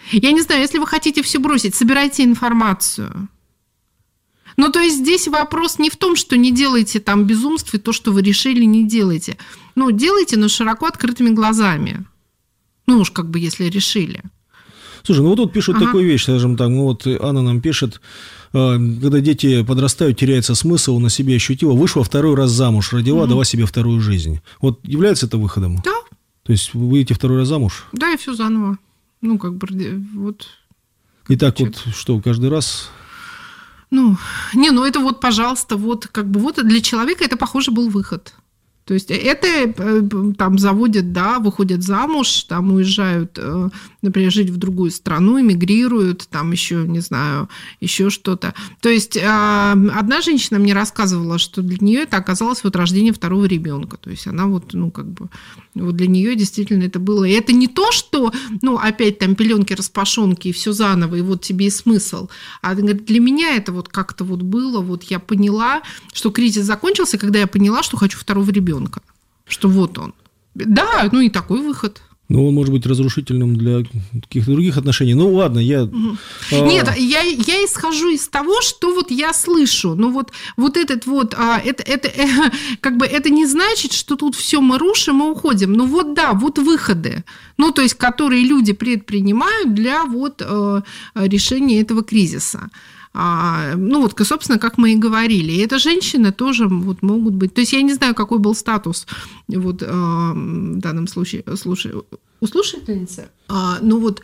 Я не знаю, если вы хотите все бросить, собирайте информацию. Ну, то есть здесь вопрос не в том, что не делайте там безумств и то, что вы решили, не делайте. Ну, делайте, но широко открытыми глазами. Ну, уж как бы, если решили. Слушай, ну вот тут пишут Ага. такую вещь, скажем так, ну вот Анна нам пишет, э, когда дети подрастают, теряется смысл, на себе ощутила, вышла второй раз замуж, родила, Мгм. дала себе вторую жизнь. Вот является это выходом? Да, То есть вы выйдете второй раз замуж? да, и все заново. Ну, как бы, вот... И так Чё-то. вот, что, каждый раз... Ну, не, ну это вот, пожалуйста, вот как бы вот для человека это, похоже, был выход. То есть это э, там заводят, да, выходят замуж, там уезжают, э, например, жить в другую страну, эмигрируют, там еще, не знаю, еще что-то. То есть э, одна женщина мне рассказывала, что для нее это оказалось вот рождение второго ребенка. То есть она вот, ну, как бы, вот для нее действительно это было. И это не то, что, ну, опять там пеленки, распашонки, и все заново, и вот тебе и смысл. А она говорит, для меня это вот как-то вот было, вот я поняла, что кризис закончился, когда я поняла, что хочу второго ребенка. Что вот он. Да, ну и такой выход. Ну, он может быть разрушительным для каких-то других отношений. Ну, ладно, я... Угу. а... Нет, я, я исхожу из того, что вот я слышу. Ну, вот, вот этот вот... А, это, это, э, как бы это не значит, что тут все мы рушим и уходим. Ну, вот да, вот выходы. Ну, то есть, которые люди предпринимают для вот э, решения этого кризиса. А, ну, вот, собственно, как мы и говорили. И это женщины тоже вот, могут быть... То есть я не знаю, какой был статус вот, а, в данном случае слушай, у слушательницы. А, ну, вот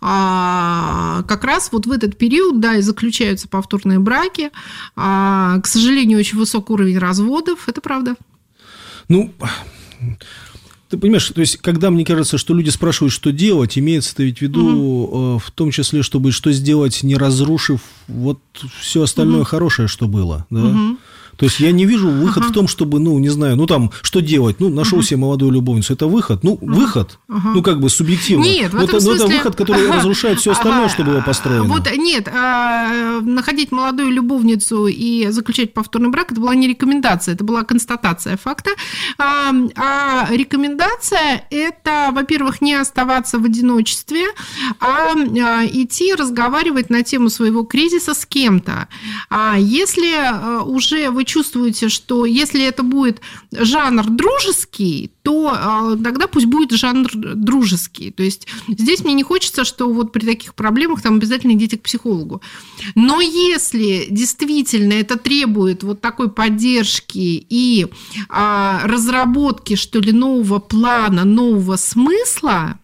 а, как раз вот в этот период, да, и заключаются повторные браки. А, к сожалению, очень высокий уровень разводов. Это правда. Ну... Ты понимаешь, то есть, когда мне кажется, что люди спрашивают, что делать, имеется-то ведь в виду, угу. в том числе, чтобы что сделать, не разрушив вот все остальное угу. хорошее, что было, да? Угу. То есть я не вижу выход ага. в том, чтобы, ну, не знаю, ну там, что делать? Ну, нашел ага. себе молодую любовницу. Это выход? Ну, ага. выход. Ага. Ну, как бы субъективно. Нет, в этом это, смысле... это выход, который ага. разрушает все остальное, ага. что было построено. Вот, нет, а, находить молодую любовницу и заключать повторный брак, это была не рекомендация, это была констатация факта. А, а рекомендация – это, во-первых, не оставаться в одиночестве, а, а идти разговаривать на тему своего кризиса с кем-то. А если а, уже вы чувствуете, что если это будет жанр дружеский, то э, тогда пусть будет жанр дружеский. То есть здесь мне не хочется, что вот при таких проблемах там обязательно идите к психологу. Но если действительно это требует вот такой поддержки и э, разработки, что ли, нового плана, нового смысла,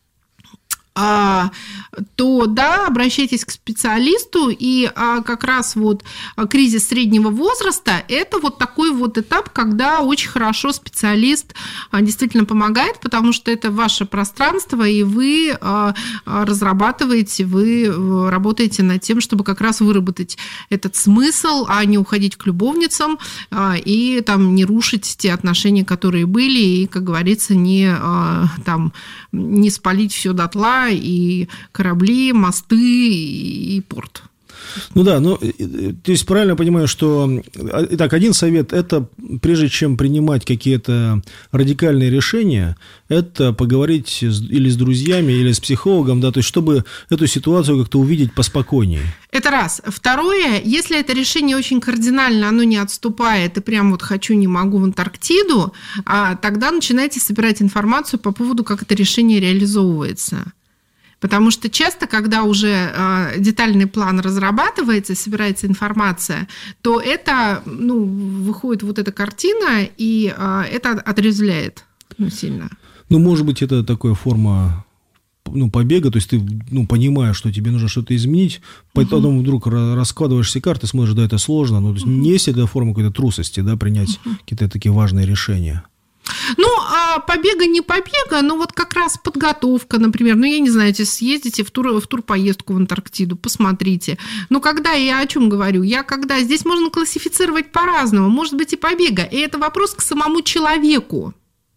то да, обращайтесь к специалисту, и а, как раз вот кризис среднего возраста – это вот такой вот этап, когда очень хорошо специалист а, действительно помогает, потому что это ваше пространство, и вы а, разрабатываете, вы работаете над тем, чтобы как раз выработать этот смысл, а не уходить к любовницам а, и там не рушить те отношения, которые были, и, как говорится, не, а, там, не спалить все дотла, и корабли, мосты, и порт. Ну да, ну, то есть правильно понимаю, что... Итак, один совет – это, прежде чем принимать какие-то радикальные решения, это поговорить или с друзьями, или с психологом, да, то есть чтобы эту ситуацию как-то увидеть поспокойнее. Это раз. Второе, если это решение очень кардинально, оно не отступает, и прям вот хочу, не могу в Антарктиду, тогда начинайте собирать информацию по поводу, как это решение реализовывается. Потому что часто, когда уже э, детальный план разрабатывается, собирается информация, то это, ну, выходит вот эта картина, и э, это отрезвляет, ну, сильно. Ну, может быть, это такая форма, ну, побега, то есть ты, ну, понимаешь, что тебе нужно что-то изменить, потом uh-huh. вдруг раскладываешь все карты, смотришь, да, это сложно, ну, то есть uh-huh. не есть это форма какой-то трусости, да, принять uh-huh. какие-то такие важные решения. Ну, а побега не побега, но вот как раз подготовка, например, ну, я не знаю, съездите в, тур, в турпоездку в Антарктиду, посмотрите. Но когда я о чем говорю? Я когда... Здесь можно классифицировать по-разному, может быть и побега, и это вопрос к самому человеку.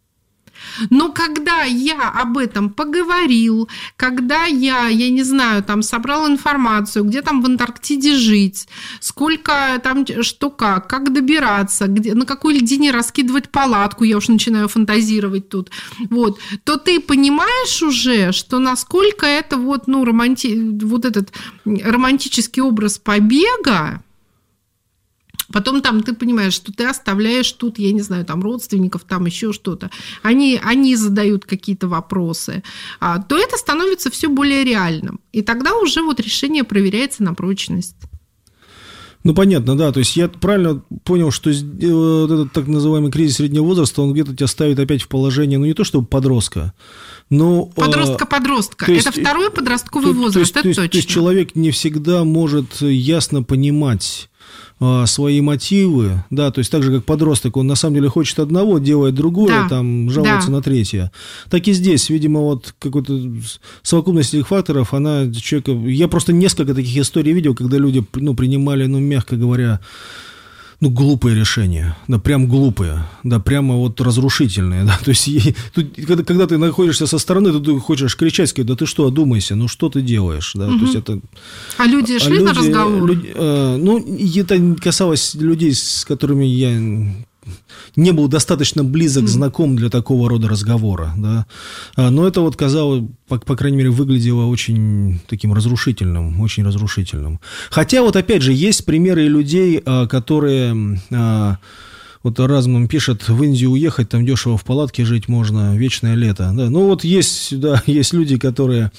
Но когда я об этом поговорил, когда я, я не знаю, там собрал информацию, где там в Антарктиде жить, сколько там, что как, как добираться, где, на какой льдине раскидывать палатку, я уж начинаю фантазировать тут, вот, то ты понимаешь уже, что насколько это вот, ну, романти... вот этот романтический образ побега. Потом там ты понимаешь, что ты оставляешь тут, я не знаю, там родственников, там еще что-то. Они, они задают какие-то вопросы. А, то это становится все более реальным. И тогда уже вот решение проверяется на прочность. Ну, понятно, да. То есть я правильно понял, что вот этот так называемый кризис среднего возраста, он где-то тебя ставит опять в положение, ну, не то чтобы подростка, но... Подростка-подростка. Это есть, второй подростковый то, возраст, то есть, это то есть, точно. То есть человек не всегда может ясно понимать свои мотивы, да, то есть так же, как подросток, он на самом деле хочет одного, делает другое, да, там, жалуется да. на третье. Так и здесь, видимо, вот какой-то совокупность этих факторов, она человека... Я просто несколько таких историй видел, когда люди, ну, принимали, ну, мягко говоря, ну, глупые решения, да, прям глупые, да, прямо вот разрушительные, да, то есть, тут, когда, когда ты находишься со стороны, то ты хочешь кричать, сказать, да ты что, одумайся, ну, что ты делаешь, да, угу. то есть это... А люди шли а люди, на разговор? Люди, э, ну, это касалось людей, с которыми я не был достаточно близок, знаком для такого рода разговора, да, но это вот казалось, по, по крайней мере, выглядело очень таким разрушительным, очень разрушительным. Хотя вот опять же есть примеры людей, которые... Вот Разман пишет, в Индию уехать, там дешево в палатке жить можно, вечное лето. Да, ну вот есть, да, есть люди, которые...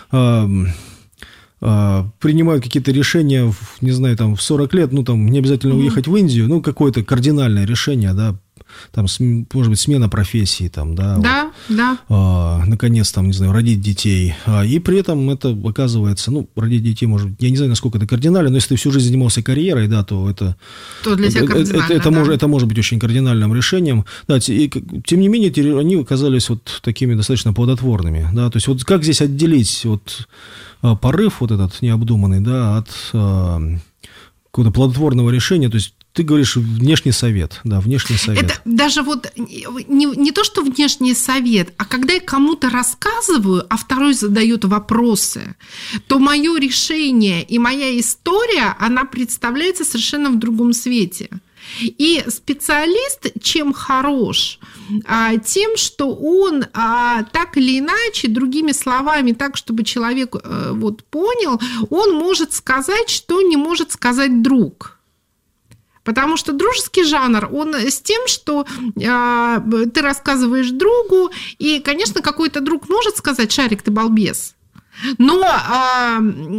принимают какие-то решения, не знаю, там, в сорок лет, ну, там, не обязательно уехать mm-hmm. в Индию, ну, какое-то кардинальное решение, да, там, может быть, смена профессии, там, да, да, вот, да. А, наконец, там, не знаю, родить детей, а, и при этом это оказывается, ну, родить детей, может быть, я не знаю, насколько это кардинально, но если ты всю жизнь занимался карьерой, да, то это... То для тебя кардинально, это, это, да. может, это может быть очень кардинальным решением, да, и, тем не менее, они оказались вот такими достаточно плодотворными, да, то есть вот как здесь отделить вот порыв вот этот необдуманный, да, от э, какого-то плодотворного решения, то есть ты говоришь внешний совет, да, внешний совет. Это даже вот не, не то, что внешний совет, а когда я кому-то рассказываю, а второй задает вопросы, то мое решение и моя история, она представляется совершенно в другом свете. И специалист чем хорош? Тем, что он так или иначе, другими словами, так, чтобы человек вот понял, он может сказать, что не может сказать друг. Потому что дружеский жанр, он с тем, что э, ты рассказываешь другу, и, конечно, какой-то друг может сказать: «Шарик, ты балбес». Но э,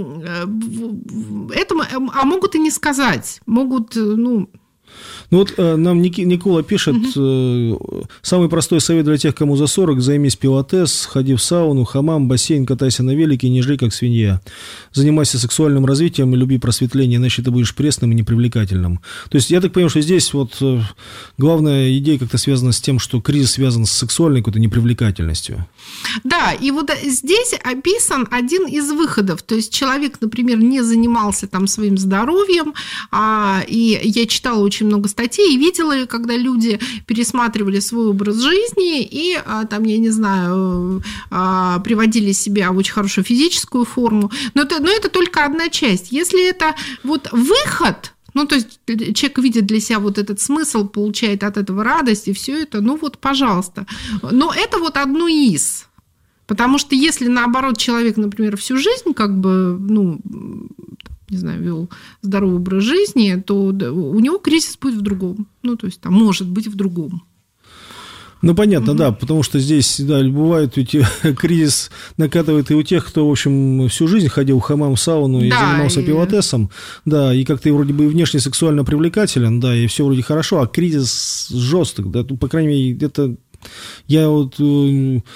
это, а могут и не сказать, могут, ну... Ну вот э, нам Ники, Никола пишет, э, самый простой совет для тех, кому за сорок: займись пилатес, ходи в сауну, хамам, бассейн, катайся на велике, не жри как свинья. Занимайся сексуальным развитием и люби просветление, иначе ты будешь пресным и непривлекательным. То есть я так понимаю, что здесь вот э, главная идея как-то связана с тем, что кризис связан с сексуальной какой-то непривлекательностью. Да, и вот здесь описан один из выходов. То есть человек, например, не занимался там своим здоровьем, а, и я читала очень много статей, и видела, когда люди пересматривали свой образ жизни и, там, я не знаю, приводили себя в очень хорошую физическую форму. Но это, но это только одна часть. Если это вот выход, ну, то есть человек видит для себя вот этот смысл, получает от этого радость, и все это, ну, вот, пожалуйста. Но это вот одно из. Потому что если, наоборот, человек, например, всю жизнь как бы, ну, не знаю, вел здоровый образ жизни, то у него кризис будет в другом. Ну, то есть, там, может быть, в другом. Ну, понятно, угу. да, потому что здесь, да, бывает, ведь кризис накатывает и у тех, кто, в общем, всю жизнь ходил в хамам, в сауну и да, занимался и... пилатесом, да, и как-то вроде бы внешне сексуально привлекателен, да, и все вроде хорошо, а кризис жесток, да, по крайней мере, это я вот...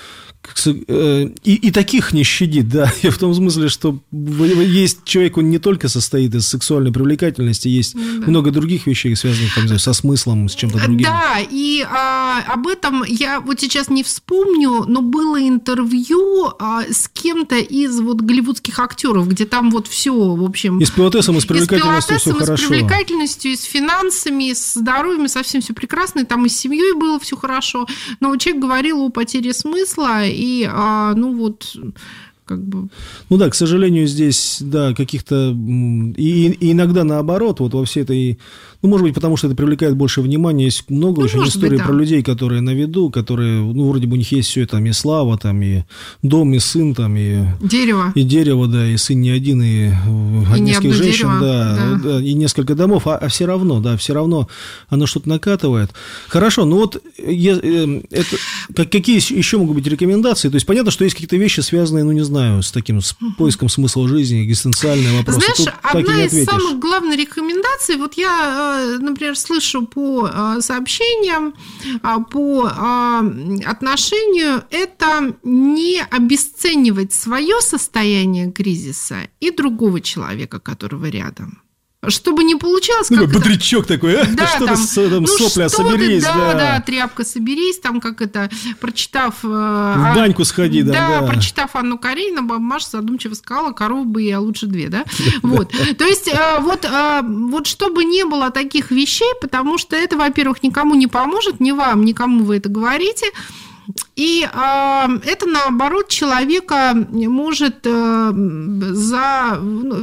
И, и таких не щадит, да, и в том смысле, что есть человек, он не только состоит из сексуальной привлекательности, есть да. много других вещей, связанных там, со смыслом, с чем-то другим. Да, и а, об этом я вот сейчас не вспомню, но было интервью а, с кем-то из вот голливудских актеров, где там вот все, в общем... И с пилотесом, и с привлекательностью все хорошо. И с привлекательностью, и с финансами, и с здоровьем, и совсем все прекрасно, и там и с семьей было все хорошо, но человек говорил о потере смысла, и, а, ну, вот, как бы... Ну да, к сожалению, здесь, да, каких-то... И, и иногда наоборот, вот во всей этой... Ну, может быть, потому что это привлекает больше внимания. Есть много ну, очень историй быть, да. про людей, которые на виду, которые, ну, вроде бы у них есть все это, там, и слава, там, и дом, и сын, там, и... Дерево. И дерево, да, и сын не один, и, и несколько женщин, дерево, да, да. и несколько домов, а, а все равно, да, все равно оно что-то накатывает. Хорошо, ну вот, это, как, какие еще могут быть рекомендации? То есть, понятно, что есть какие-то вещи, связанные, ну, не знаю, с таким, с поиском смысла жизни, экзистенциальные вопросы. Знаешь, Тут одна из самых главных рекомендаций, вот я... например, слышу по сообщениям, по отношению, это не обесценивать свое состояние кризиса и другого человека, которого рядом. Чтобы не получалось... Ну, как бодрячок такой, а? Да, что там, ты, там ну, сопля, что соберись. Ты, да, да, да, тряпка, соберись, там, как это, прочитав... В баньку сходи, да. Да, да. прочитав Анну Каренину, баба Маша задумчиво сказала, коровы бы я лучше две, да? Вот. То есть, вот, вот чтобы не было таких вещей, потому что это, во-первых, никому не поможет, ни вам, никому вы это говорите, и э, это, наоборот, человека может э, за...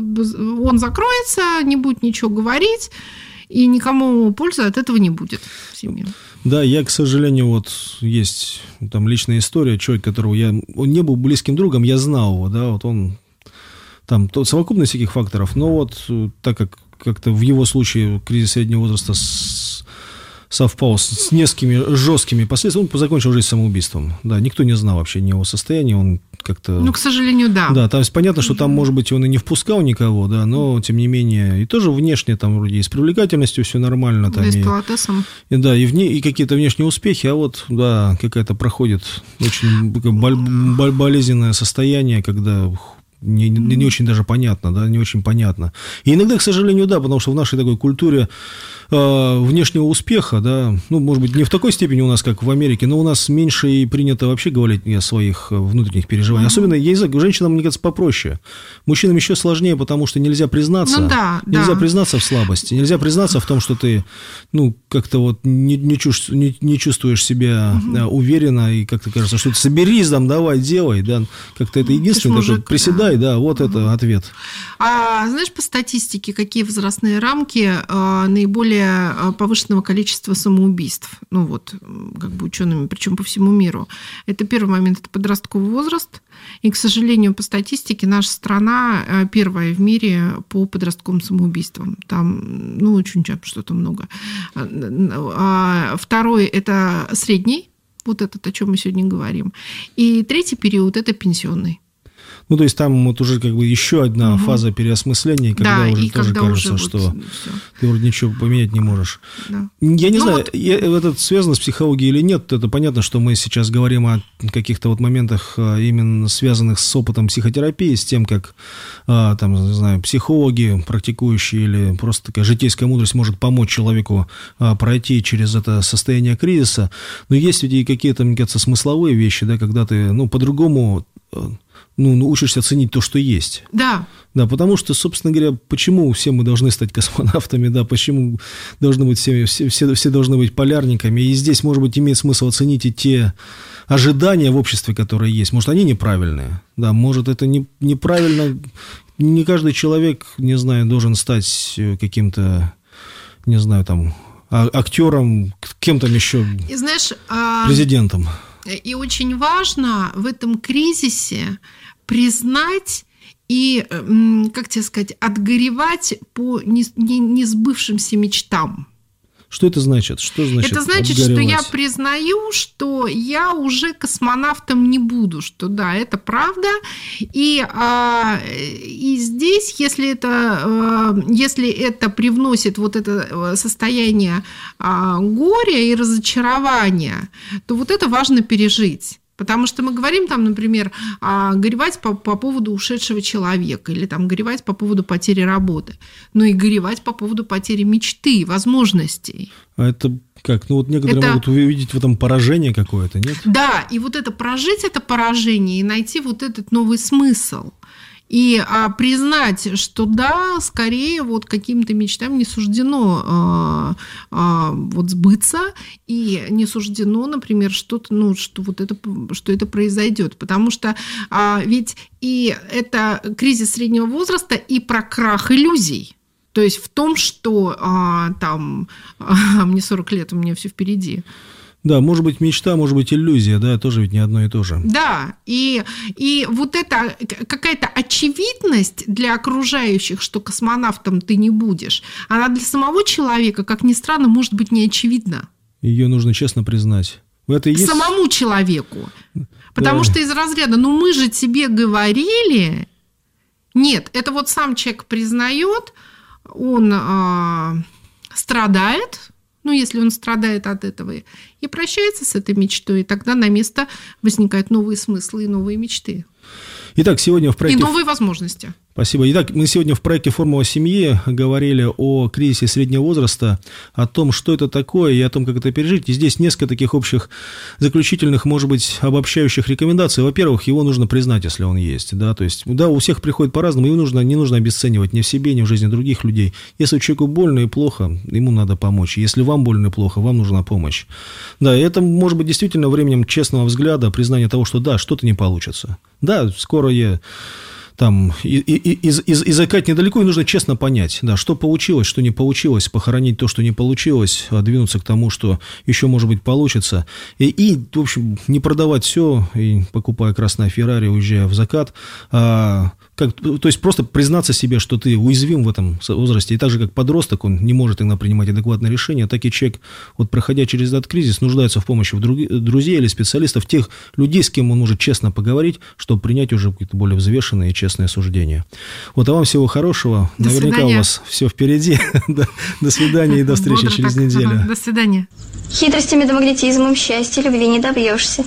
Он закроется, не будет ничего говорить, и никому пользы от этого не будет в семье. Да, я, к сожалению, вот есть там личная история, человек, которого я... Он не был близким другом, я знал его, да, вот он... Там совокупность всяких факторов, но вот так как как-то в его случае кризис среднего возраста с... совпал с, с несколькими жесткими последствиями, он закончил жизнь самоубийством. Да, никто не знал вообще ни его состояния, он как-то... Ну, к сожалению, да. Да, то есть понятно, что там, может быть, он и не впускал никого, да, но, тем не менее, и тоже внешне там вроде и с привлекательностью все нормально. Там, да, и с и, пилотесом. И, да, и, вне, и какие-то внешние успехи, а вот, да, какая-то проходит очень боль, болезненное состояние, когда... Не, не, не очень даже понятно, да, не очень понятно. И иногда, к сожалению, да, потому что в нашей такой культуре э, внешнего успеха, да, ну, может быть, не в такой степени у нас, как в Америке, но у нас меньше и принято вообще говорить о своих внутренних переживаниях. Mm-hmm. Особенно, я не знаю, женщинам, мне кажется, попроще. Мужчинам еще сложнее, потому что нельзя признаться, ну, да, нельзя да. признаться в слабости, нельзя признаться в том, что ты, ну, как-то вот не, не, чувств, не, не чувствуешь себя mm-hmm. да, уверенно, и как-то кажется, что ты соберись, там, давай, делай, да, как-то это единственное, такое, приседай, да, вот угу. это ответ. А знаешь, по статистике, какие возрастные рамки а, наиболее повышенного количества самоубийств? Ну вот, как бы учеными, причем по всему миру. Это первый момент, это подростковый возраст. И, к сожалению, по статистике наша страна первая в мире по подростковым самоубийствам. Там, ну, очень часто что-то много. А второй – это средний, вот этот, о чем мы сегодня говорим. И третий период – это пенсионный. Ну, то есть там вот уже как бы еще одна угу. фаза переосмысления, когда да, уже и тоже когда кажется, уже что вот ты вроде ничего поменять не можешь. Да. Я не ну, знаю, вот... я, это связано с психологией или нет, это понятно, что мы сейчас говорим о каких-то вот моментах, именно связанных с опытом психотерапии, с тем, как там, не знаю, психологи, практикующие или просто такая житейская мудрость может помочь человеку пройти через это состояние кризиса. Но есть ведь и какие-то, мне кажется, смысловые вещи, да, когда ты, ну, по-другому... Ну, ну, учишься ценить то, что есть. Да. Да, потому что, собственно говоря, почему все мы должны стать космонавтами, да, почему должны быть все, все, все, все должны быть полярниками. И здесь, может быть, имеет смысл оценить и те ожидания в обществе, которые есть. Может, они неправильные. Да, может, это не, неправильно. Не каждый человек, не знаю, должен стать каким-то, не знаю, там, актером, кем там еще, и, знаешь, а... президентом. И очень важно в этом кризисе признать и, как тебе сказать, отгоревать по несбывшимся мечтам. Что это значит? Что значит это значит, отгоревать? Что я признаю, что я уже космонавтом не буду, что да, это правда. И, а, и здесь, если это, если это привносит вот это состояние а, горя и разочарования, то вот это важно пережить. Потому что мы говорим там, например, горевать по, по поводу ушедшего человека или там горевать по поводу потери работы, но и горевать по поводу потери мечты, возможностей. А это как? Ну вот некоторые это... могут увидеть в этом поражение какое-то, нет? Да, и вот это прожить это поражение и найти вот этот новый смысл. И а, признать, что да, скорее вот каким-то мечтам не суждено а, а, вот сбыться, и не суждено, например, что-то, ну, что вот это, что это произойдет. Потому что а, ведь и это кризис среднего возраста, и про крах иллюзий. То есть в том, что а, там а, мне сорок лет, у меня все впереди. Да, может быть мечта, может быть иллюзия, да, тоже ведь не одно и то же. Да, и, и вот это какая-то очевидность для окружающих, что космонавтом ты не будешь, она для самого человека, как ни странно, может быть не очевидна. Ее нужно честно признать. В это и есть... Самому человеку. Потому да. что из разряда, ну мы же тебе говорили... Нет, это вот сам человек признает, он э, страдает, ну, если он страдает от этого, и прощается с этой мечтой, и тогда на место возникают новые смыслы и новые мечты. Итак, сегодня в проекте... И новые возможности. Спасибо. Итак, мы сегодня в проекте «Формула семьи» говорили о кризисе среднего возраста, о том, что это такое и о том, как это пережить. И здесь несколько таких общих заключительных, может быть, обобщающих рекомендаций. Во-первых, его нужно признать, если он есть. Да? То есть, да, у всех приходит по-разному, его нужно, не нужно обесценивать ни в себе, ни в жизни других людей. Если человеку больно и плохо, ему надо помочь. Если вам больно и плохо, вам нужна помощь. Да, и это может быть действительно временем честного взгляда, признания того, что да, что-то не получится. Да, скоро я... Там, и, и, из, из, изыкать недалеко, и нужно честно понять, да, что получилось, что не получилось, похоронить то, что не получилось, а двинуться к тому, что еще, может быть, получится. И, и в общем, не продавать все, и, покупая красное Феррари, уезжая в закат, а, как, то есть просто признаться себе, что ты уязвим в этом возрасте. И так же, как подросток, он не может иногда принимать адекватные решения, так и человек, вот, проходя через этот кризис, нуждается в помощи в друг, друзей или специалистов, тех людей, с кем он может честно поговорить, чтобы принять уже какие-то более взвешенные и честные суждения. Вот, а вам всего хорошего. До Наверняка свидания. У вас все впереди. До свидания и до встречи Бодро через так. неделю. Ага, до свидания. Хитростями да магнетизмом счастья любви не добьешься.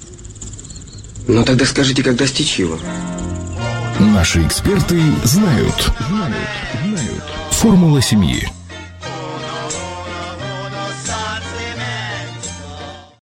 Ну тогда скажите, как достичь его? Наши эксперты знают. Знают. Знают. Формула семьи.